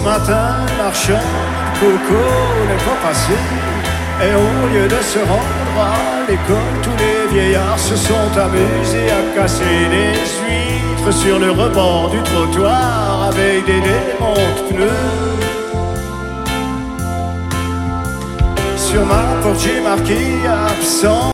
Ce matin, marchand de coco n'est pas passé. Et au lieu de se rendre à l'école, tous les vieillards se sont amusés à casser des huîtres sur le rebord du trottoir avec des démonte-pneus. Sur ma porte j'ai marqué absent.